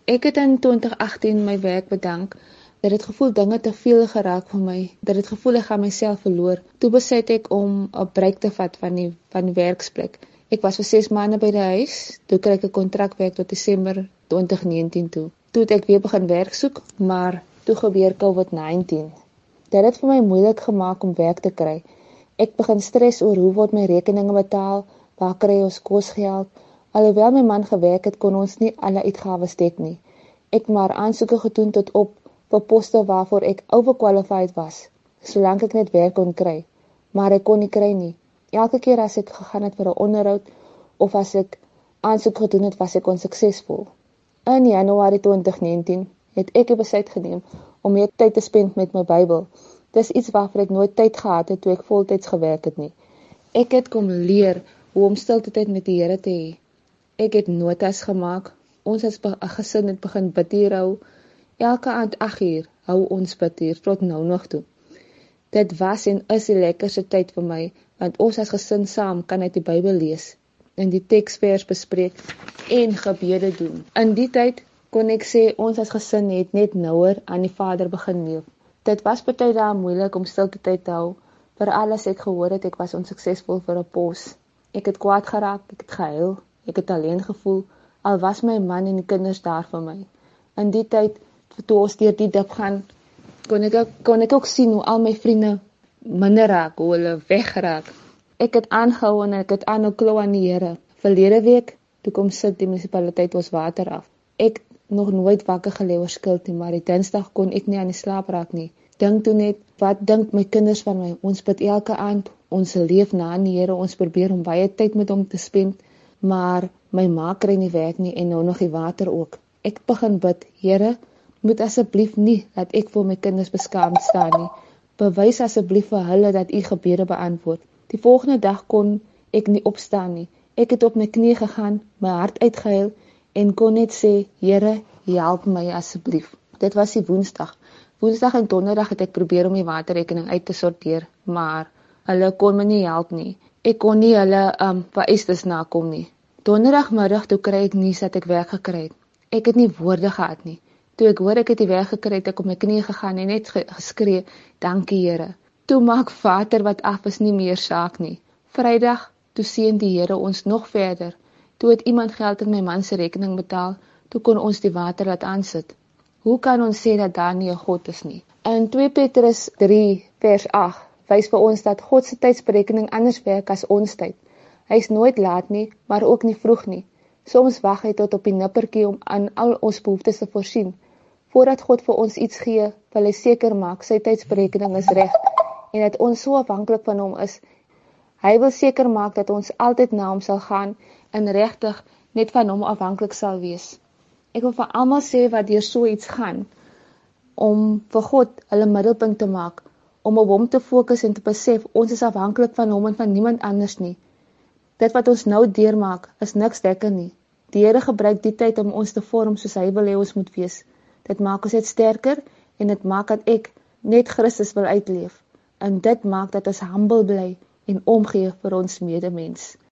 Ek het in 2018 my werk bedank. Dat het gevoel dinge te veel geraak vir my. Dat het gevoel ek gaan myself verloor. Toe besluit ek om 'n breek te vat van die werksplek. Ek was vir 6 maande by die huis. Toe kry ek 'n kontrakwerk tot Desember 2019 toe. Toe het ek weer begin werk soek, maar toe gebeur COVID-19. Dit het vir my moeilik gemaak om werk te kry. Ek begin stres oor hoe word my rekeninge betaal, waar kry ons kosgeld. Alhoewel my man gewerk het, kon ons nie alle uitgawes dek nie. Ek maar aansoeke gedoen tot op vir poste waarvoor ek overqualified was, solank ek net werk kon kry. Maar ek kon nie kry nie. Elke keer as ek gegaan het vir 'n onderhoud of as ek aansoek gedoen het, was ek onsuksesvol. In Januarie 2019 het ek 'n besluit geneem om meer tyd te spend met my Bybel. Dis iets waarvoor ek nooit tyd gehad het toe ek voltyds gewerk het nie. Ek het kom leer hoe om stilte tyd met die Here te hê. Ek het notas gemaak. Ons as 'n gesin het begin bid hier hou. Elke aand 8 uur hou ons bid hier tot nou nog toe. Dit was en is die lekkerste tyd vir my, want ons as gesin saam kan uit die Bybel lees, en die teksvers bespreek en gebede doen. In die tyd kon ek sê ons as gesin het net nouer aan die Vader begin leef. Dit was baie dae moeilik om stilte tyd te hou, veral as ek gehoor het ek was onsuksesvol vir 'n pos. Ek het kwaad geraak, ek het gehuil, ek het alleen gevoel, al was my man en die kinders daar vir my. In die tyd, toe ons deur die dip gaan, kon ek ook sien hoe al my vriende minder raak, hoe hulle wegraak. Ek het aangehou en ek het aanhou klou aan die Here. Verlede week, toe kom sit die munisipaliteit ons water af. Ek nog nooit wakker gelê oor skuld nie, maar die Dinsdag kon ek nie aan die slaap raak nie. Dink toe net, wat dink my kinders van my? Ons bid elke aand, ons leef na aan die Here, ons probeer om baie tyd met hom te spend, maar my ma kry nie werk nie en nou nog die water ook. Ek begin bid, Here, moet asseblief nie dat ek vir my kinders beskaamd staan nie. Bewys asseblief vir hulle dat u gebede beantwoord. Die volgende dag kon ek nie opstaan nie. Ek het op my knie gegaan, my hart uitgehuil en kon net sê, Here, help my asseblief. Dit was die Woensdag. Woensdag en Donderdag het ek probeer om die waterrekening uit te sorteer, maar hulle kon my nie help nie. Ek kon nie hulle vereistes nakom nie. Donderdagmiddag toe kry ek nuus dat ek werk gekry het. Ek het nie woorde gehad nie. Toe ek hoor ek het die werk gekry het, ek op my knie gegaan en net geskree, dankie Here. Toe maak water wat af is nie meer saak nie. Vrydag, toe seën die Here ons nog verder. Toe het iemand geld in my man se rekening betaal, toe kon ons die water laat aansit. Hoe kan ons sê dat daar nie 'n God is nie? In 2 Petrus 3 vers 8 wys vir ons dat God se tydsberekening anders werk as ons tyd. Hy is nooit laat nie, maar ook nie vroeg nie. Soms wag hy tot op die nippertjie om aan al ons behoeftes te voorsien. Voordat God vir ons iets gee, wil hy seker maak sy tydsberekening is reg en dat ons so afhanklik van hom is. Hy wil seker maak dat ons altyd na hom sal gaan en regtig net van hom afhanklik sal wees. Ek wil vir almal sê wat deur so iets gaan, om vir God hulle middelpunt te maak, om op hom te fokus en te besef, ons is afhanklik van hom en van niemand anders nie. Dit wat ons nou deurmaak, is niks lekker nie. Die Here gebruik die tyd om ons te vorm soos hy wil hê ons moet wees. Dit maak ons net sterker en dit maak dat ek net Christus wil uitleef. En dit maak dat ons humble bly en omgee vir ons medemens.